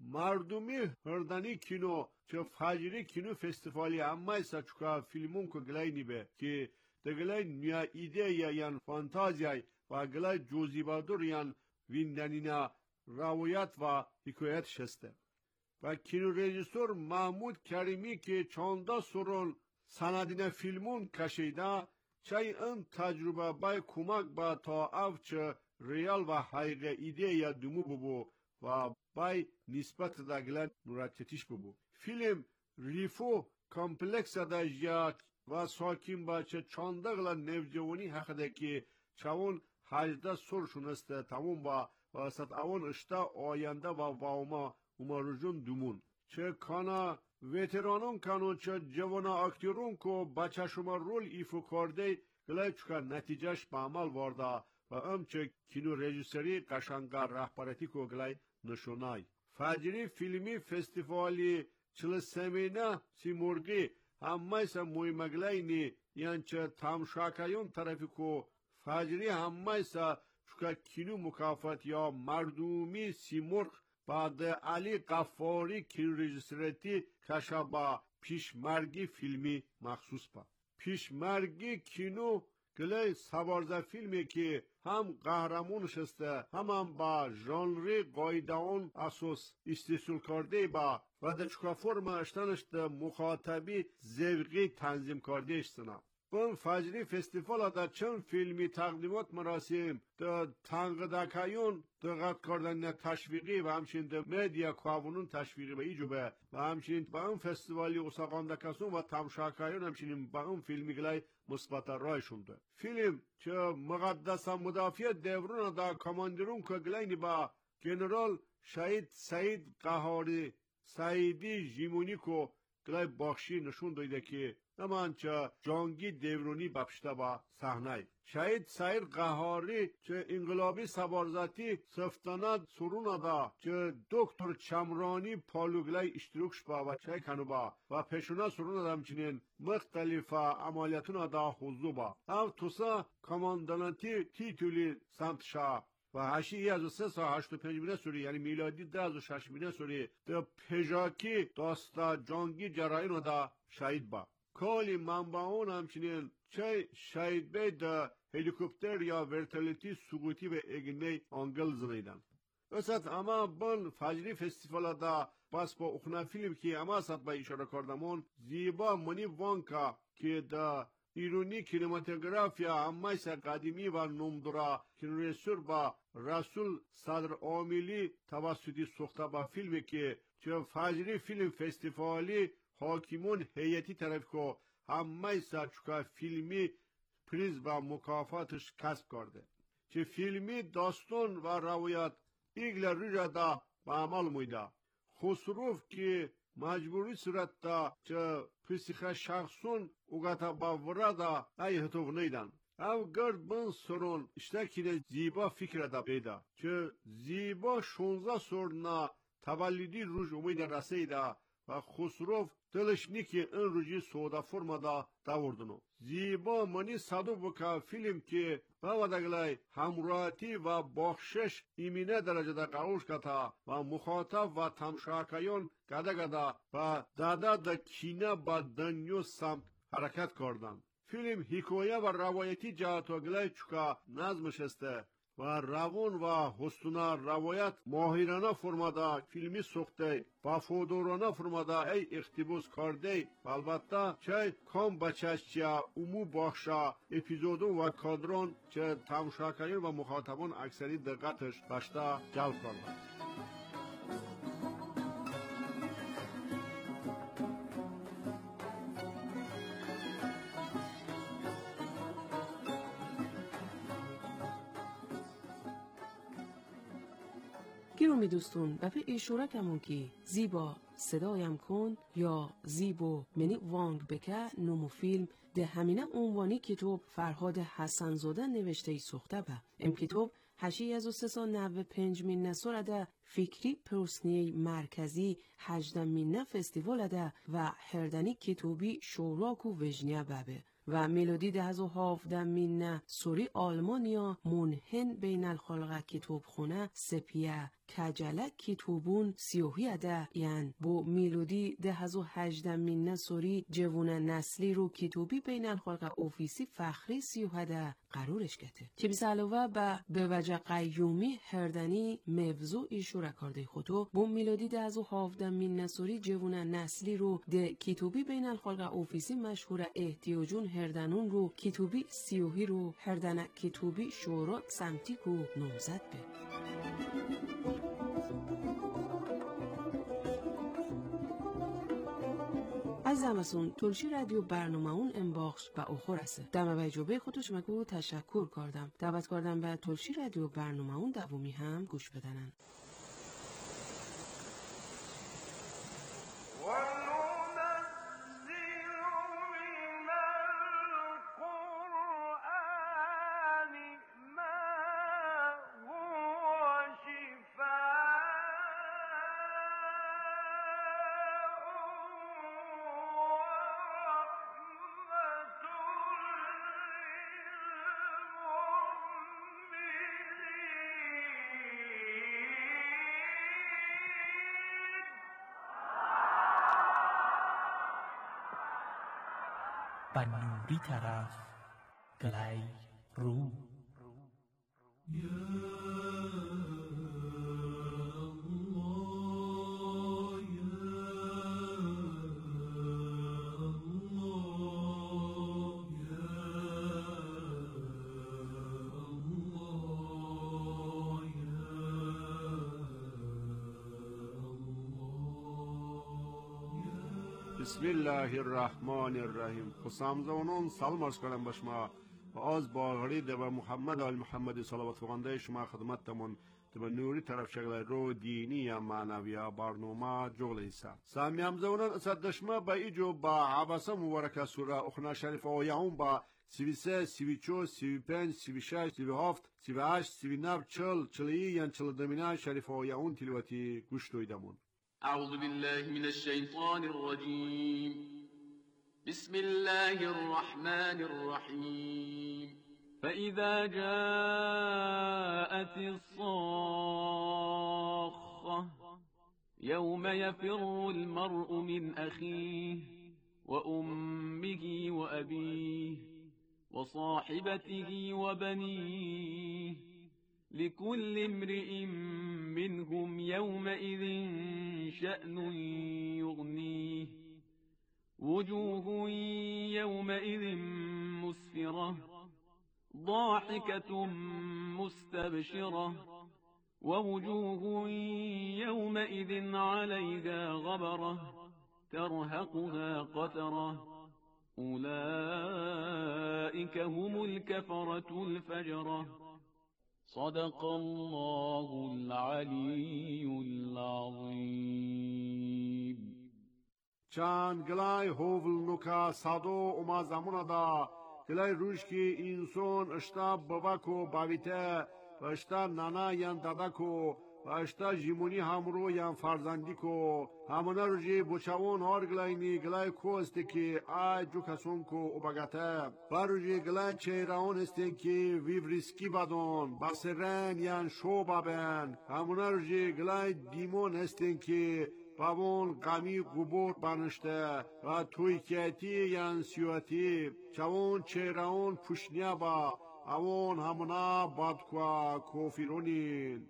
مردمی هردنی کینو چه فجری کینو فستیوالی همه سچکا فیلمون که گلای نیبه که دگلای نیا ایده یان فانتازیای و گلای جوزیبادور یان ویندنینا روایت و حکایت شسته و کینو رژیسور محمود کریمی که چانده سرون سندین فیلمون کشیده چای ان تجربه بای کمک با تا افچه ریال و حقیقه ایده یا دومو ببو و بای نسبت دگلن مرتتیش ببو. فیلم ریفو کمپلکس دا جیات و ساکین با چه چانده گلن نوجوانی حقیده که چون 18 سر شونسته تموم با واسط اون اشتا آینده و واوما اومارجون دومون. چه کانا ویترانون کانو چه جوانا اکتیرون کو بچه شما رول ایفو کرده گلای چکا نتیجهش به عمل وارده و چه کینو رژیسری قشنگار رهبرتی کو گلای نشونای. فجری فیلمی فستیوالی چل سمینه سیمورگی همه سا مویمگلینی یعنی چه تمشاکایون طرفی کو فجری همه سا چکا کینو مکافات یا مردمی سیمورگ بعد علی قفاری کینو رژیسرتی کشا با پیشمرگی فیلمی مخصوص با. پیشمرگی کینو گله سوارزه فیلمی که هم قهرمون شسته هم با ژانری قایدان اساس استیسول کرده با و در چکا فرم اشتنش در مخاطبی زوقی تنظیم کرده اشتنا. بون فجری فستیوال در چند فیلمی تقدیمات مراسم در تنقدکایون دقت کردن تشویقی و همچنین در مدیا قوانون تشویقی به ایجوبه و همچنین با اون فستیوالی اوساقاندکاسون و تمشاکایون همچنین با اون فیلمی گلای مثبت رای شونده. فیلم چه مقدس مدافع دورون دا کماندرون که گلای با جنرال شهید سعید قهاری سعیدی جیمونیکو گلای بخشی نشون داده که نمانچه جانگی دیورونی بپشته با صحنه. شهید سعید قهاری چه انقلابی سوارزاتی سفتانه سرونه دا چه دکتر چمرانی پالوگلای اشتروکش با و چه کنو با و پیشونه سرونه دا همچنین مختلف عملیاتون دا حضور با او توسا کماندانتی تیتولی سمت شاه و 1385 سوری یعنی میلادی 2006 سوری در پژاکی داستا جانگی جراین دا شهید با کلی منبعون همچنین چه شهید بید هلیکوپتر یا ورتلیتی سقوطی به اگنه آنگل زنیدن. وسط اما بن فجری فستیوال دا بس با اخنا فیلم که اما سط با اشاره کردمون زیبا منی وانکا که دا ایرونی کینماتوگرافیا همایس قدیمی و نمدرا کینوریسور با رسول صدر عاملی توسطی ساخته با فیلمی که چه فجری فیلم فستیوالی حاکمون هیئتی طرف کو همه سچکا فیلمی پریز و مکافاتش کسب کرده چه فیلمی داستان و روایت ایگل روی دا به عمل مویده خسروف که مجبوری صورت دا چه پسیخ شخصون اوگتا با وردا ای هتوغ نیدن او گرد بن سرون اشتاکینه زیبا فکر دا بیده چه زیبا 16 سرنا تولیدی روش امید رسیده و خسروف دلش نیکی این روزی سودا فرما دا داوردنو زیبا منی صدو بکا فیلم که باودگلای همراحتی و بخشش ایمینه درجه دا قروش کتا و مخاطب و تمشاکایون گده گده و دادا دا کینه با دنیو سمت حرکت کردن فیلم حکایه و روایتی جهتو گلای چکا نظمش استه و روان و حسنا روایت ماهرانه فرماده فیلمی ساخته با فودورانه فرماده ای اقتباس کرده و البته چه کام بچه‌چیا عمو بخشا اپیزودون و کادرون چه تماشاگران و مخاطبان اکثری دقتش داشته جلب کرده. گرامی دوستون و به اشاره کمون که زیبا صدایم کن یا زیبو منی وانگ بکه نومو فیلم ده همینه عنوانی کتاب فرهاد حسنزاده نوشته ای سخته به ام کتاب 1395 نسور ده فکری پرسنی مرکزی 18 فستیوال ده و هردنی کتابی شوراک و وجنیه ببه و میلادی 2017 سوری آلمانیا منحن بین الخلق کتابخونه سپیه کجله کتابون سیوهی ده یعن با میلادی 2018 سوری جوون نسلی رو کتابی بین الخلق اوفیسی فخری سیوهی ده قرارش کته که بیس علاوه به وجه قیومی هردنی موضوع ایشو رکارده خودو با میلادی 2017 سوری جوون نسلی رو ده کتابی بین الخلق اوفیسی مشهور احتیاجون هردنون رو کتابی سیوهی رو هردنه کتابی شورا سمتی کو نوزد به از همسون تلشی رادیو برنامه اون انباخش و اخور هسته دم ویجوبه خودش مگو تشکر کردم دعوت کردم به تلشی رادیو برنامه اون دومی هم گوش بدنن به نوری طرف گلی رو. بسم الله الرحمن الرحیم. خسامزونون سلام عرض کنم به شما و از باغری ده به محمد آل محمد صلوات خدای شما خدمتتمون به نوری طرف شغل رو دینی یا معنوی برنامه جغل ایسا سامیامزونون اصد شما با ایجو با عباسه مبارکه سوره اخنا شریف آیاون با 33 34 35 36 37 38 39 40 41 یان 42 شریف آیاون تلاوتی گوش دویدمون. أعوذ بالله من الشيطان الرجيم. بسم الله الرحمن الرحيم. فإذا جاءت الصاخة يوم يفر المرء من أخيه وأمه وأبيه وصاحبته وبنيه لكل امرئ منهم يومئذ شأن يغنيه وجوه يومئذ مسفرة ضاحكة مستبشرة ووجوه يومئذ عليها غبرة ترهقها قترة أولئك هم الكفرة الفجرة. صدق الله العلی العظیم. چند گلای هوول نکا سادو اما زمونه دا گلای روش کی انسان اشتا باباکو باویته و اشتا نانا یان داداکو و اشتا جیمونی همرو یان فرزندیکو همونه روشی بچاون هار گلاینی گلای کو استه که آی جو کسون کو اوباگته و روشی گلای چهرهون استه که ویو ریسکی بدون بسرن یان شو بابن همونه روشی گلای دیمون استه که بابون غمی قبور بانشته و تویکیتی یان سیواتی چاون چهرهون پوشنیا با اوون همونا بادکوا کوفیرونین.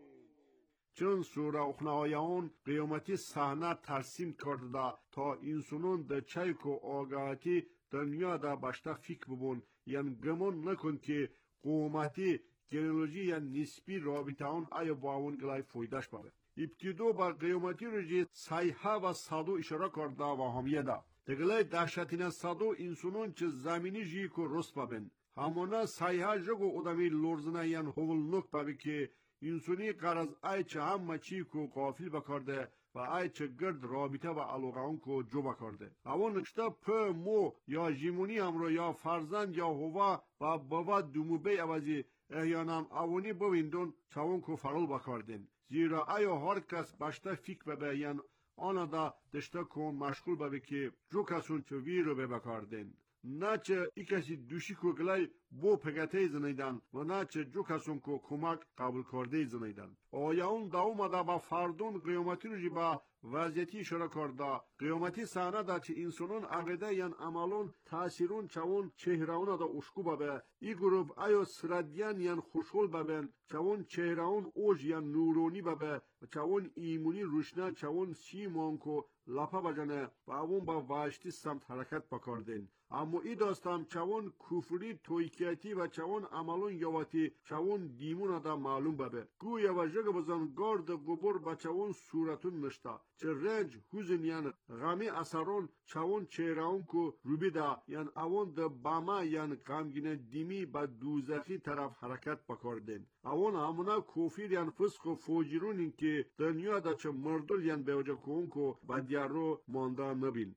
چون سوره اخنایان قیامتی صحنه ترسیم کرده تا انسانون در چایک و آگاهی دنیا دا باشتا فکر ببون یعنی گمون نکن که قومتی گرولوژی یا نسبی رابطه اون آیا با اون گلای فویدش باره. ابتدو با قیامتی رجی سایحه و صدو اشاره کرده و همیه دا دگلای دهشتین صدو انسانون چه زمینی جی که رست ببین همونا سایحه جگو ادامی لرزنه یعنی هول نک ببی که انسانی قرض ایچه همه چی کو قافل بکرده و ایچه گرد رابطه و علاقه کو جو بکرده اون نکشته په مو یا جیمونی همرو یا فرزند یا هوا و بابا دوموبه عوضی احیانا اونی بویندون چاون کو فرول بکردین زیرا ایا هر کس باشته فکر ببین آنها دا دشته کن مشغول ببی که جو کسون چه وی رو بکردین نه چه ای کسی دوشی کو گلای بو پگته زنیدن و نه چه جو کسون کو کمک قبول کرده زنیدن آیا اون دا اومده با فردون قیامتی رو جی با وضعیتی اشاره کرده قیامتی صحنه دا چه انسانون عقیده یان عملون تاثیرون چون چهرهون دا اشکو ببه ای گروپ آیا سردیان یان خوشحال ببن چون چهرهون اوج یان نورونی ببه و چون ایمونی روشنه چون سیمان کو لپا بجنه و اون با واشتی سمت حرکت بکردین اما ای داستان چون کفری تویکیتی و چون عملون یواتی چون دیمون دا معلوم ببه گویا و جگ بزن گارد گبور با چون صورتون نشتا چه رنج حزن یان غمی اثرون چون چهرهون کو روبی دا یان اون دا باما یان غمگین دیمی با دوزخی طرف حرکت بکردین اون همونا کوفیر یان فسق و فوجرون این که دنیا دا چه مردل یان بیوجه کون کو با دیارو مانده نبین.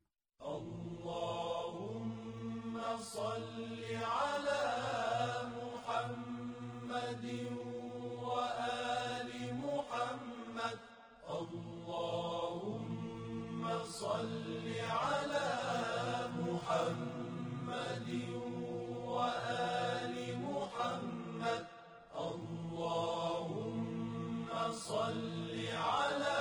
اللهم صل على محمد وآل محمد. اللهم صل على محمد وآل محمد. اللهم صل على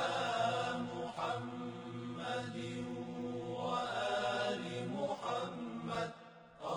محمد وآل محمد.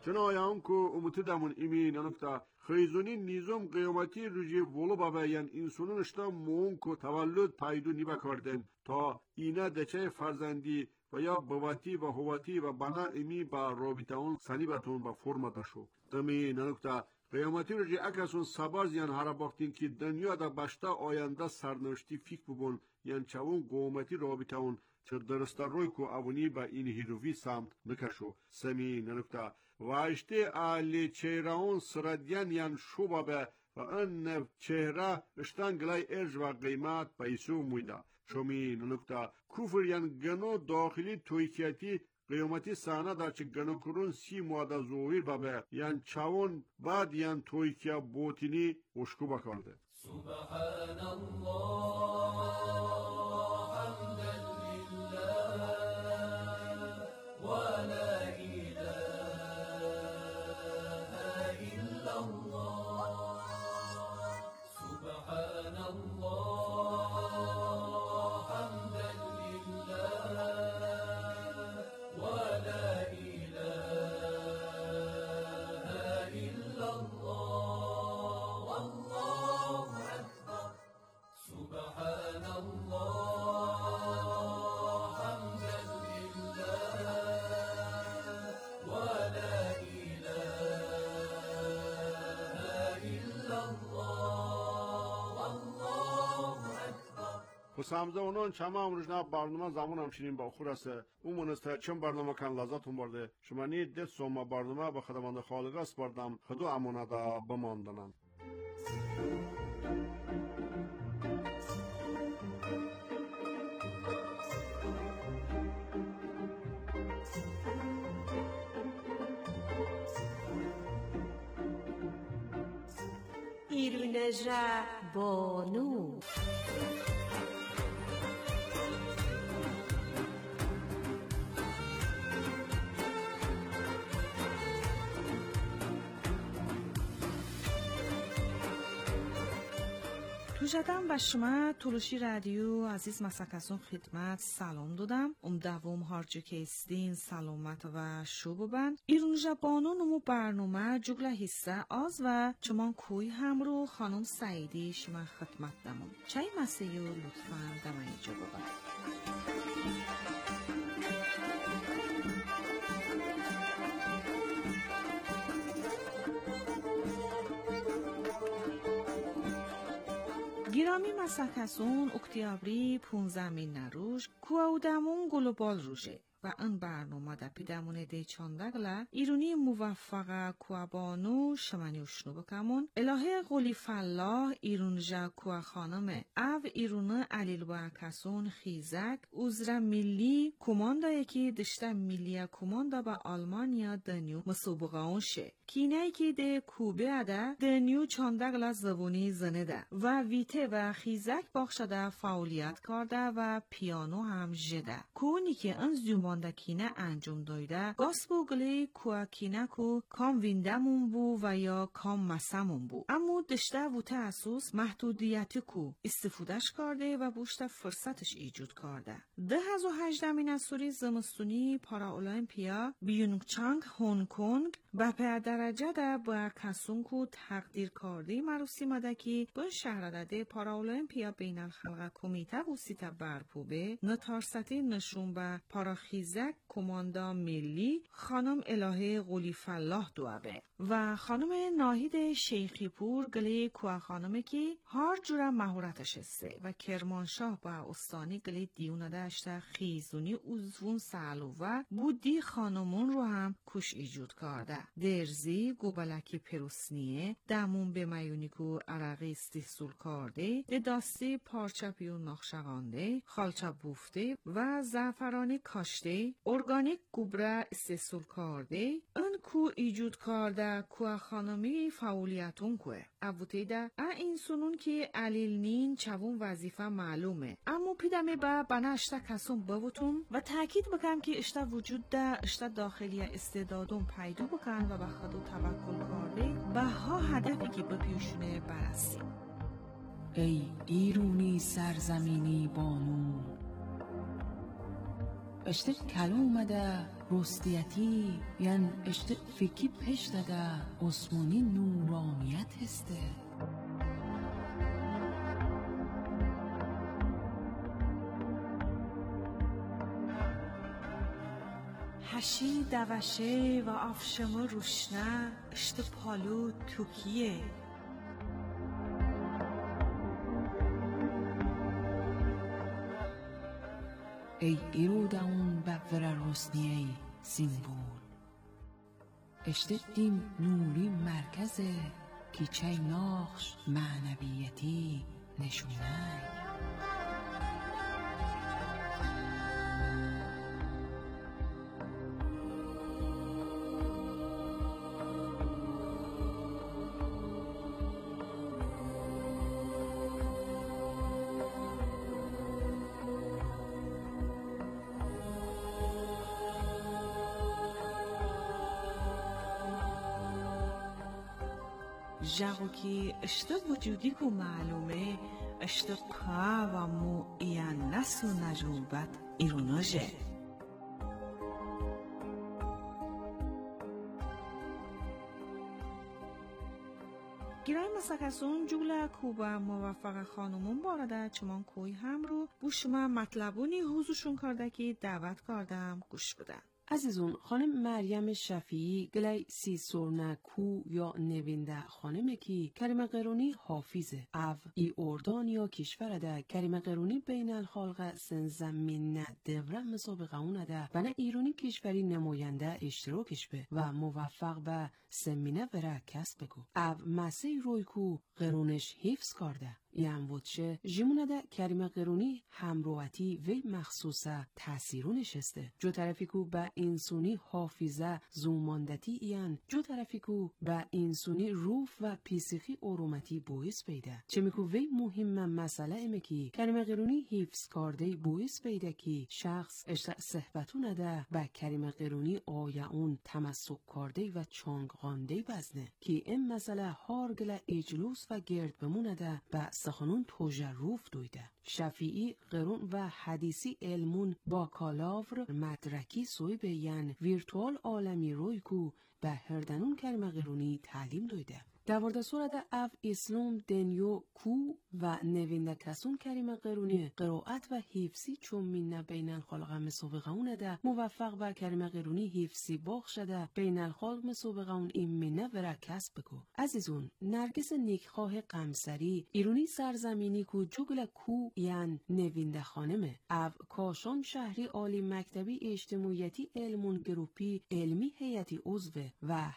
شنایان کو امت دمون ایمین نکتا خیزونی نیزم قیامتی روزی ولو بابا یان انسانون اشتا مون کو تولد پایدو نیبا کردن تا اینا دچه فرزندی و یا بواتی و هواتی و بنا ایمی با رابطه اون سنیبتون با فرما داشو تمی نکتا قیامتی روزی اکسون سباز یان هر باختین که دنیا دا باشتا آینده سرنوشتی فکر ببون یان چون قومتی رابطه اون چه درسته روی کو اونی با این هیروی سمت نکشو سمی نکتا واشته آلی چهرهون سردین یان شوبا به و ان چهره اشتان گلای ارج و قیمت پیسو مویده شمی نکتا کفر یان گنو داخلی تویکیتی قیامتی سانه دا چه گنو کرون سی مواده زویر بابه یان چاون بعد یان تویکیا بوتینی اشکو بکارده سبحان الله حمدا لله ولا إله إلا الله سبحان الله حمدا لله ولا إله إلا الله والله أكبر سبحان الله حمدا لله ولا إله إلا الله والله أكبر خسامزه اونان چما امروزنا برنامه زمان همچنین با خور است اون منسته چند برنامه کن لذتون برده شما نید ده سوما برنامه به خدمند خالق است بردم خدو امانه دا بماندنن ایرونجا بانو توجدم به شما تولوشی رادیو عزیز مسکسون خدمت سلام دادم دوم هارجو که استین سلامت و شو ببن ایرونجا بانو نمو برنامه جگل حصه آز و چمان کوی هم رو خانم سعیدی شما خدمت دمون چای مسیو لطفا دمه اینجا ببن گرامی مسکسون اکتیابری 15 نروژ کوودمون گلوبال روشه و این برنامه دا پیدمونه ده چاندگلا ایرونی موفقه کوابانو شمانی اشنو بکمون الهه غلی فلاح ایرونجا کوا خانمه او ایرونه علیل برکسون خیزک اوزر ملی کماندا یکی دشته ملی کماندا با آلمانیا دنیو مسابقه اون شه کینه که ده کوبه اده دنیو چاندگلا زبونی زنه ده و ویته و خیزک باخشده فعالیت کرده و پیانو هم جده کونی که این زیوماندکینه انجام دایده گاسبو گلی کوکینه کو کام ویندمون بو و یا کام مسمون بو اما دشته و تاسوس محدودیتی کو استفادهش کرده و بوشته فرصتش ایجاد کرده 2018 نسوری زمستونی پارا المپیا بیونگچانگ هنگ کنگ با پدرجه ده با کسون کو تقدیر کرده مروسی مدکی به شهرداده پارا المپیا بین الخلق کمیته و سیتا برپوبه نتارستی نشون به پاراخیزک کماندا ملی خانم الهه غلی فلاح دوابه و خانم ناهید شیخی پور گلی کوه خانمه که هر جوره مهارتش هسته و کرمانشاه با استانی گلی دیونه داشته خیزونی اوزون سالو و بودی خانمون رو هم کش ایجود کرده درزی گوبلکی پروسنیه دمون به میونیکو عرقی استحصول کرده داستی پارچه پیون نقشغانده خالچه بوفته و زعفرانی کاشته ارگانیک گوبره استحصول کرده این کو ایجود کرده کوه خانمی فعالیتون کوه اووته ده این سنون که علیل نین چوون وظیفه معلومه اما پیدمه با بنا اشتا کسون بوتون و تاکید بکن که اشتا وجود ده اشتا داخلی استعدادون پیدا بکن و به خودو توکل کرده به ها هدفی که بپیوشونه برسیم ای ایرونی سرزمینی بانو اشته کلومده رستیتی یعن اشته فکی پشتده عثمانی نورانیت هسته. هشی دوشه و آفشمو روشنه اشته پالو توکیه. ای ایروداون بفر رسنیه سیمبول اشته دیم نوری مرکزه کی چای ناخش معنویتی نشونه. جاگو کی اشته وجودی کو معلومه اشته که و مو ایان نسو نجوبت ایروناجه. گیرای مساکسون جوله کوبا موفق خانمون بارده چمان کوی هم رو بوشما مطلبونی حوزوشون کرده که دعوت کردم گوش بدن. عزیزون خانم مریم شفیعی گلی سی سورنه کو یا نوینده خانمه کی کریم قرونی حافظه او ای اردان یا کشور ده کریم قرونی بین الخلق سن زمین نه دوره مسابقه اونه ده و نه ایرانی کشوری نماینده اشتراکش به و موفق به سمینه وره کسب بگو او مسیح روی کو قرونش حفظ کرده. یعن وچه جمونه ده کریم قرونی همروتی وی مخصوصه تأثیرون شسته. جو طرفی کو به انسونی حافظه زوماندتی یعن جو طرفی کو به انسونی روف و پیسیخی ارومتی بویس بیده. چه میکو وی مهم مسئله ایمه کی کریم قرونی حفظ کرده بویس بیده کی شخص اشتر صحبتونه ده به کریم قرونی آیا اون تمسک کرده و چانگغانده بزنه کی این مسئله هارگل اجلوس و گرد بمونه ده به سخنون توجروف دویده. شفیعی قرون و حدیثی علمون با کالاور مدرکی سوی بیان ویرتوال عالمی روی کو به هردنون کریم قرونی تعلیم دویده. دوارده صورت اف اسلام دنیو کو و نوینده کسون کریم قرونی قرائت و حفظی چون مینه بین الخلق مسابقه اونه ده موفق و کریم قرونی حفظی باخ شده بین الخلق مسابقه اون این مینه ورا کسب بکو. عزیزون نرگس نیکخواه قمسری ایرونی سرزمینی کو جگل کو یعن نوینده خانمه او کاشان شهری عالی مکتبی اجتماعیتی علمون گروپی علمی هیئتی عضوه و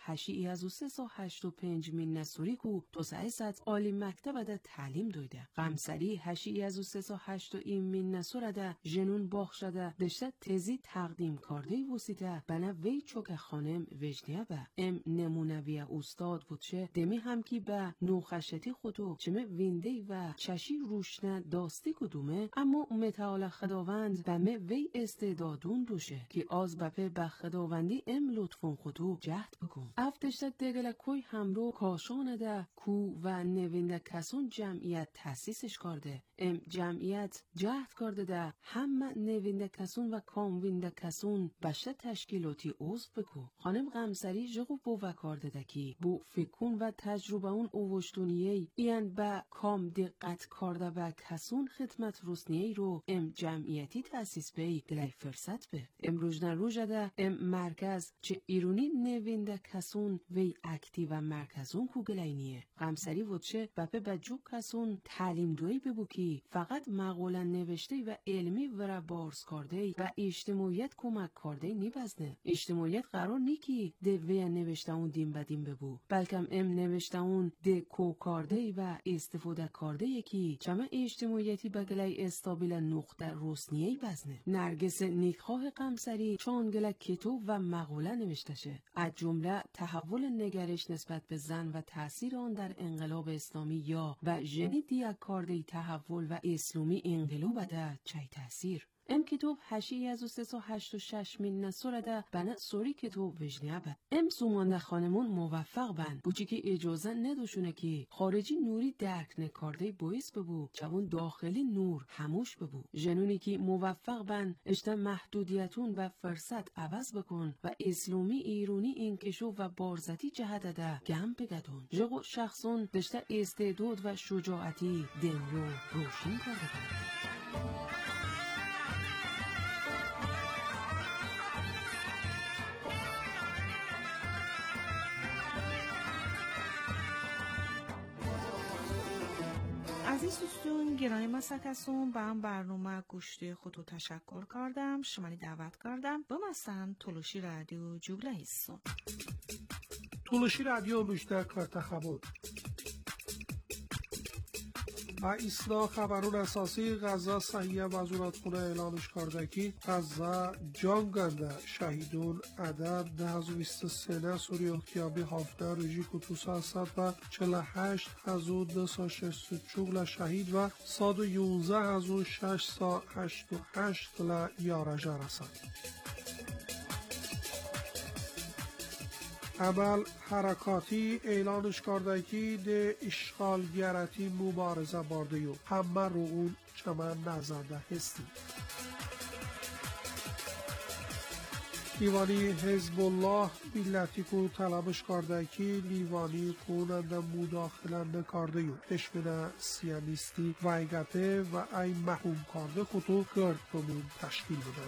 835 من نسوری کو تو سایست عالی مکتب ده تعلیم دویده. قمسری 808 این من نسور ده جنون باخ شده دشته تزی تقدیم کرده وسیده بنا وی چوک خانم وجدیه به ام نمونوی استاد بودشه دمی هم کی به نوخشتی خودو چمه وینده و چشی روشنه داستی کدومه اما متعال خداوند بمه وی استعدادون دوشه که آز بپه به خداوندی ام لطفون خودو جهد بکن. افتشته دگل کوی همرو کاشانه ده کو و نوینده کسون جمعیت تأسیسش کرده. ام جمعیت جهد کرده ده همه نوینده کسون و کاموینده کسون بشه تشکیلاتی عضو بکو. خانم قمسری جغو بوه کرده ده کی بو فکون و تجربه اون اوشتونیه این با کام دقت کرده به کسون خدمت رسنیه رو ام جمعیتی تأسیس بی گلی فرصت به. ام روزنه روژه ده ام مرکز چه ایرونی نوینده کسون وی اکتی و مرکزون کو گلینیه. قمسری وچه بپه بجو کسون تعلیم دوی ببو کی فقط مقاله نوشته و علمی ورا بارز کرده و اجتماعیت کمک کرده نیبزنه. اجتماعیت قرار نی کی ده وی نوشته اون دیم بدیم ببو بلکم ام نوشته اون ده کو کرده و استفاده کرده یکی چمه اجتماعیتی بگلی استابیل نقطه رسنیه بزنه. نرگس نیکخواه قمسری چون گله کتو و مقاله نوشته شه از جمله تحول نگرش نسبت به زن و تأثیر آن در انقلاب اسلامی یا و ژنی دیاکاردی تحول و اسلامی انقلاب ده چای تأثیر ام کتوب 8386 من نسورده بنا سوری کتوب وجنیه بد. ام سومانده خانمون موفق بند. بوچی که اجازه نداشونه که خارجی نوری درک نکارده باعث ببو. چون داخلی نور هموش ببو. جنونی که موفق بند اشته محدودیتون و فرصت عوض بکن و اسلامی ایرانی انکشو و بارزتی جهت ده گم بگدون. جگو شخصون دشته استعداد و شجاعتی دنیو روشن کرده بند. عزیز دوستون گرامی مسکسون به هم برنامه گوشتی خودو تشکر کردم شمانی دعوت کردم به مثلا تولوشی رادیو جوگله هستون تولوشی رادیو مجده کرده خبر و ایسنا خبرون اساسی غزه صحیح وزارت خونه اعلانش کرده که غزه جان گنده شهیدون عدد 1023 سوری اختیابی 17 رژی کتوس هستد و 48 هزو 264 شهید و 111 هزو 688 یارجه رسد. عمل حرکاتی اعلانش کرده که ده اشغالگرتی مبارزه برده یو همه رو اون چمن نزده هستی. لیوانی حزب الله ملتی کو طلبش کرده که لیوانی کننده مداخله نکرده یو دشمن سیانیستی ویگته و ای محوم کرده خودو گرد بمون تشکیل بده.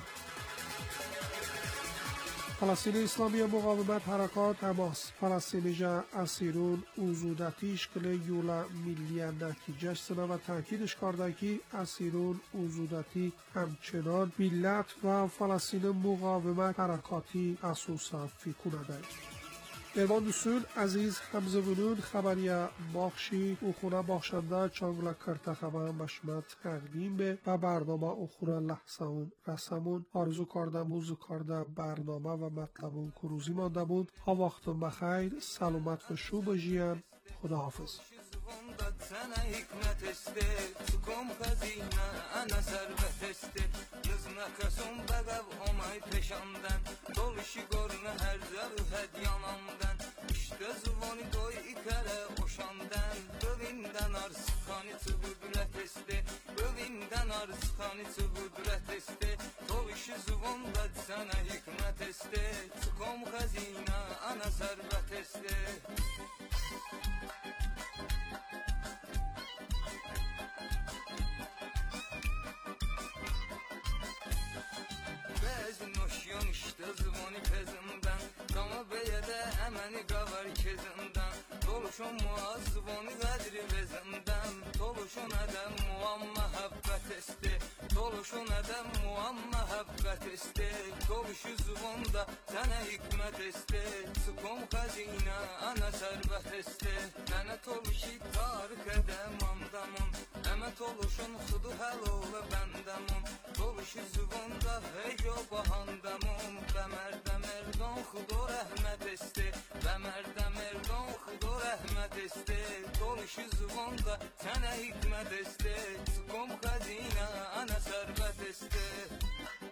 فلسطین اسلامی مقاومت حرکات حماس فلسطینیجا اسیرون اوزودتیش کلی یولا ملی نتیجهش سنه و تاکیدش کرده که اسیرون اوزودتی همچنان ملت و فلسطین مقاومت حرکاتی اساسا فیکونه دهید. ایوان دوستون عزیز همزه بونون خبری باخشی اخونه باخشنده چانگلا کرده خبر بشمت تقدیم به و برنامه اخونه لحظه اون رسمون آرزو کردم حوزو کرده برنامه و مطلبون کروزی مانده بود ها وقتون بخیر سلامت و شو بجیم خدا حافظ Sana hikmet iste, tukum hazine, ana servet iste. Nızna kasum begav omay peşamdan, doluşi gorna her zarı hedyanamdan. İşte zuvani doy ikere oşandan, övinden arsıkani tıbudret iste, övinden arsıkani tıbudret iste. Doluşi zuvanda sana hikmet iste, tukum hazine, ana servet iste. İşte zıvani pezinden Kama beyede emeni kavar kezinden Doluşun muaz zıvani kadri bezinden Doluşun edem muam mehabbet esti Doluşun edem muam mehabbet esti Doluşu zıvanda sana hikmet esti Sıkom hazine ana servet esti Lanet oluşi tarık edem andamın Emet oluşun xudu hel oğlu bendemun Doluşu zıvanda heyo bahandamın Bemerde merdon xudu rəhmət esti Bemerde merdon xudu rəhmət esti Doluşu zıvanda sənə hikmət esti Sıkom xəzinə ana sərvət esti